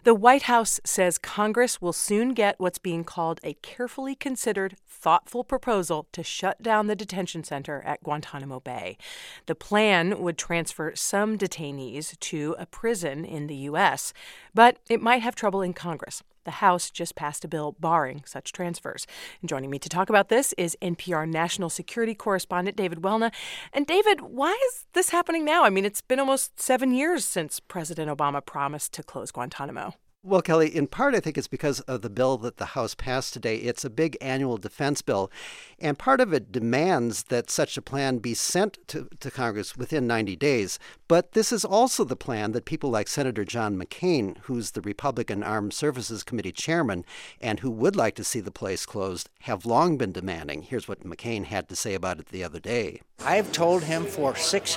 The White House says Congress will soon get what's being called a carefully considered, thoughtful proposal to shut down the detention center at Guantanamo Bay. The plan would transfer some detainees to a prison in the U.S., but it might have trouble in Congress. The House just passed a bill barring such transfers. And joining me to talk about this is NPR national security correspondent David Welna. And David, why is this happening now? I mean, it's been almost 7 years since President Obama promised to close Guantanamo. Well, Kelly, in part, I think it's because of the bill that the House passed today. It's a big annual defense bill, and part of it demands that such a plan be sent to Congress within 90 days. But this is also the plan that people like Senator John McCain, who's the Republican Armed Services Committee chairman and who would like to see the place closed, have long been demanding. Here's what McCain had to say about it the other day. I've told him for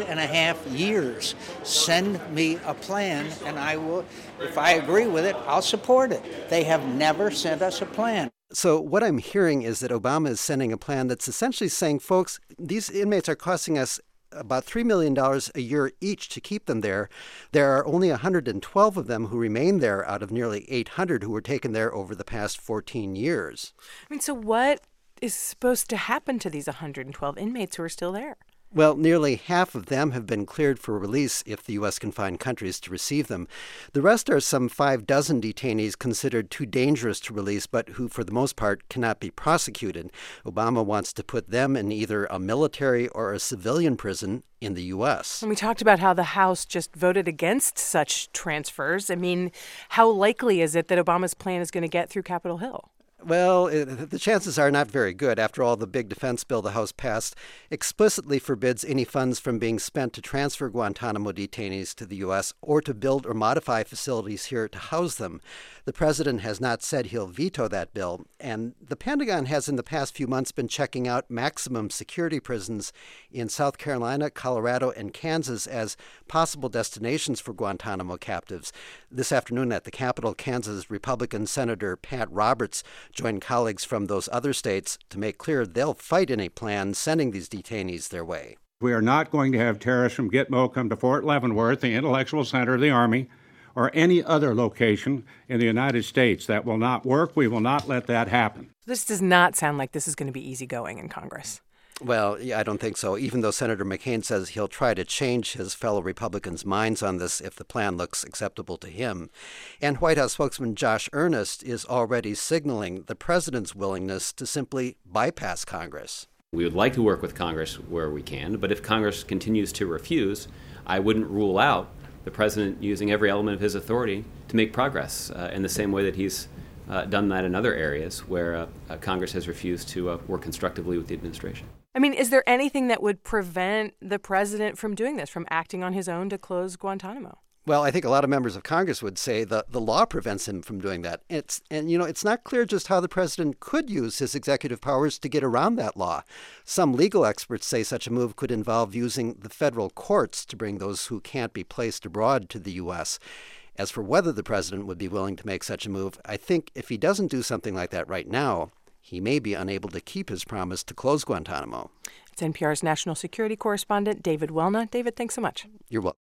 6.5 years, send me a plan, and I will, if I agree with it, I'll support it. They have never sent us a plan. So what I'm hearing is that Obama is sending a plan that's essentially saying, folks, these inmates are costing us about $3 million a year each to keep them there. There are only 112 of them who remain there out of nearly 800 who were taken there over the past 14 years. I mean, so what is supposed to happen to these 112 inmates who are still there? Well, nearly half of them have been cleared for release if the U.S. can find countries to receive them. The rest are some 6 detainees considered too dangerous to release, but who, for the most part, cannot be prosecuted. Obama wants to put them in either a military or a civilian prison in the U.S. And we talked about how the House just voted against such transfers. I mean, how likely is it that Obama's plan is going to get through Capitol Hill? Well, the chances are not very good. After all, the big defense bill the House passed explicitly forbids any funds from being spent to transfer Guantanamo detainees to the U.S. or to build or modify facilities here to house them. The president has not said he'll veto that bill, and the Pentagon has in the past few months been checking out maximum security prisons in South Carolina, Colorado, and Kansas as possible destinations for Guantanamo captives. This afternoon at the Capitol, Kansas Republican Senator Pat Roberts joined colleagues from those other states to make clear they'll fight any plan sending these detainees their way. We are not going to have terrorists from Gitmo come to Fort Leavenworth, the intellectual center of the Army, or any other location in the United States. That will not work. We will not let that happen. This does not sound like this is going to be easygoing in Congress. Well, yeah, I don't think so, even though Senator McCain says he'll try to change his fellow Republicans' minds on this if the plan looks acceptable to him. And White House spokesman Josh Earnest is already signaling the president's willingness to simply bypass Congress. We would like to work with Congress where we can, but if Congress continues to refuse, I wouldn't rule out the president using every element of his authority to make progress in the same way that he's done that in other areas where Congress has refused to work constructively with the administration. I mean, is there anything that would prevent the president from doing this, from acting on his own to close Guantanamo? Well, I think a lot of members of Congress would say the law prevents him from doing that. It's not clear just how the president could use his executive powers to get around that law. Some legal experts say such a move could involve using the federal courts to bring those who can't be placed abroad to the U.S. As for whether the president would be willing to make such a move, I think if he doesn't do something like that right now, he may be unable to keep his promise to close Guantanamo. It's NPR's national security correspondent, David Welna. David, thanks so much. You're welcome.